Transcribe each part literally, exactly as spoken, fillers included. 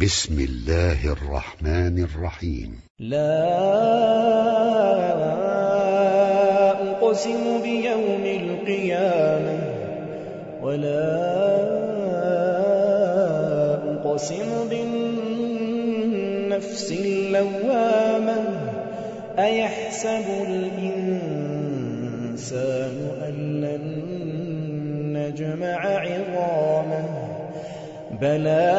بسم الله الرحمن الرحيم. لا أقسم بيوم القيامة ولا أقسم بالنفس اللوامة أيحسب الإنسان أن لن نجمع عظامه بلى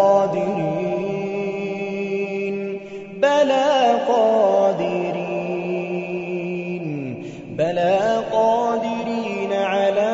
قادرين بلى قادرين بلى قادرين على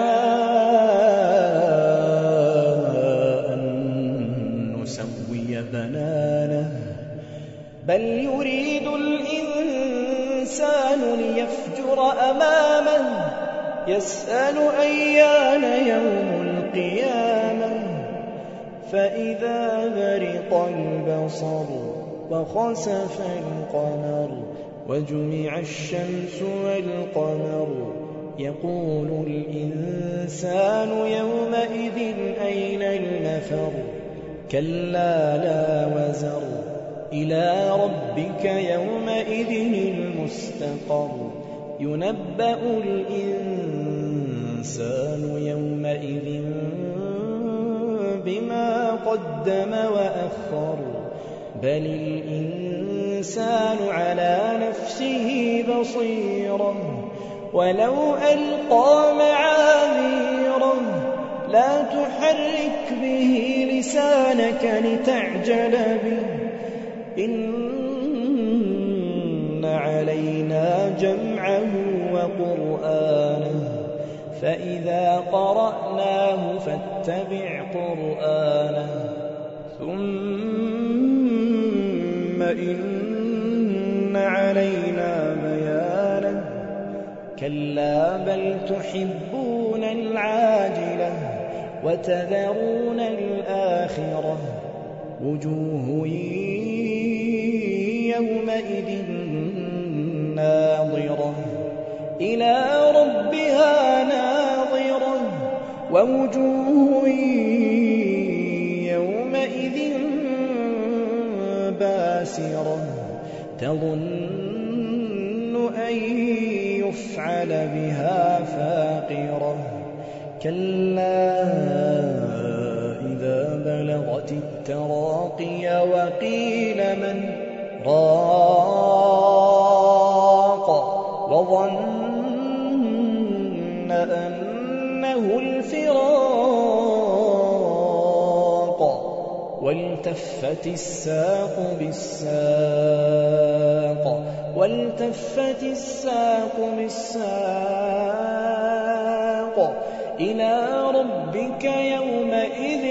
أن نسوي بنانه بل يريد الإنسان ليفجر أمامه يسأل أيان يوم القيامة فإذا برق البصر وخسف القمر وجمع الشمس والقمر يقول الإنسان يومئذ أين المفر كلا لا وزر إلى ربك يومئذ المستقر ينبأ الإنسان يومئذ بما قدم وأخر بل الإنسان على نفسه بصيرة ولو ألقى معاذيره لا تحرك به لسانك لتعجل به إن علينا جمعه وقرآنه فإذا قرأناه فاتبع قرآنه ثم إن علينا بيانه كلا بل تحبون العاجلة وتذرون الآخرة وجوه يومئذ ناظرة إلى ربها ناظرة ووجوه يومئذ باسرة تظن أن يفعل بها فاقرة كلا إذا بلغت التراقي وقيل من راق وظن أنه الفراق والتفت الساق بالساق والتفت الساق بالساق إلى ربك يومئذ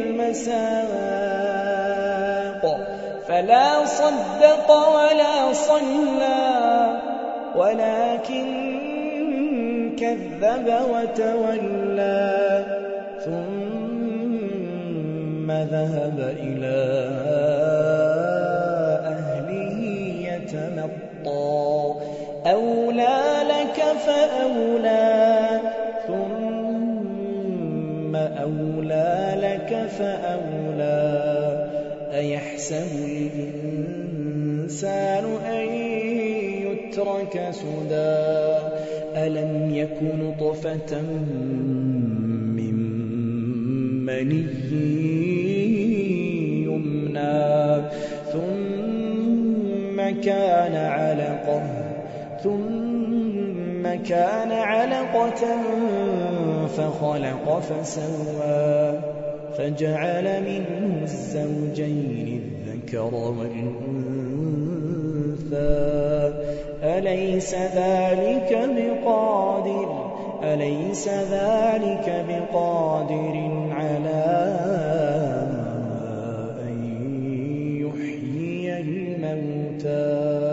المساق فلا صدق ولا صلى ولكن كذب وتولى ثم ذهب إلى أهله يتمطى أولى لك فأولى ثم أولى لك فأولى أيحسب الإنسان أن يترك سدى ألم يك نطفة من مني يمنى ثم كان علقة ثم كان علقة فخلق فسوى فجعل منه الزوجين الذكر والأنثى أليس ذلك بقادر أليس ذلك بقادر على أن يحيي الموتى